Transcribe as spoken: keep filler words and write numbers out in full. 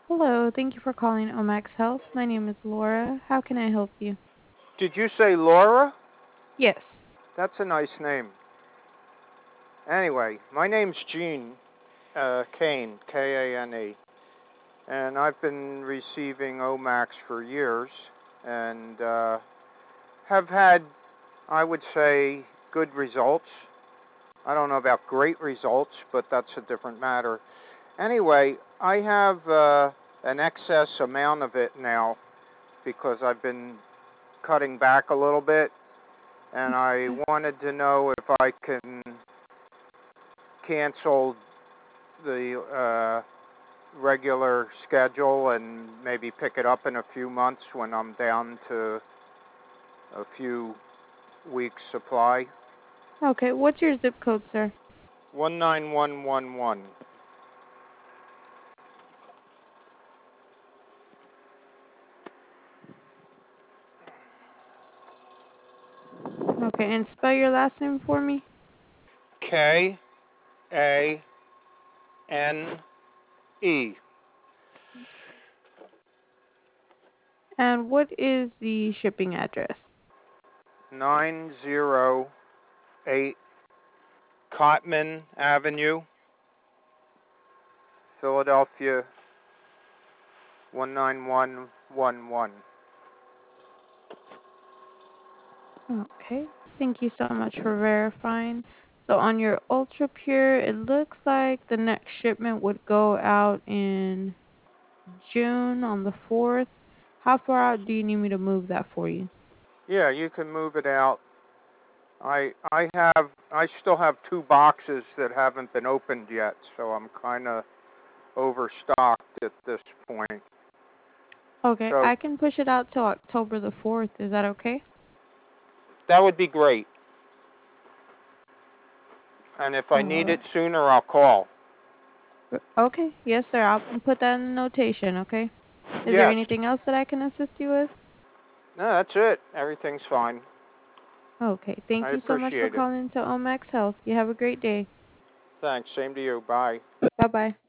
Hello, thank you for calling Omax Health. My name is Laura. How can I help you? Did you say Laura? Yes. That's a nice name. Anyway, my name's Gene uh, Kane, K A N E, and I've been receiving Omax for years and uh, have had, I would say, good results. I don't know about great results, but that's a different matter. Anyway, I have uh, an excess amount of it now because I've been cutting back a little bit, and I wanted to know if I can cancel the uh, regular schedule and maybe pick it up in a few months when I'm down to a few weeks' supply. Okay, what's your zip code, sir? one nine one one one. Okay, and spell your last name for me. K A N E. And what is the shipping address? nine zero eight Cotman Avenue, Philadelphia one nine one one one. Okay, thank you so much for verifying. So on your Ultra Pure, it looks like the next shipment would go out in June on the fourth. How far out do you need me to move that for you? Yeah, you can move it out. I I have I still have two boxes that haven't been opened yet, so I'm kind of overstocked at this point. Okay, So I can push it out till October the fourth. Is that okay? that would be great. And if I All need it right. sooner, I'll call. Okay, yes, sir. I'll put that in notation, okay? Is there Yes. anything else that I can assist you with? No, that's it. Everything's fine. Okay, thank I you so much for appreciate it. calling to Omax Health. You have a great day. Thanks. Same to you. Bye. Bye-bye.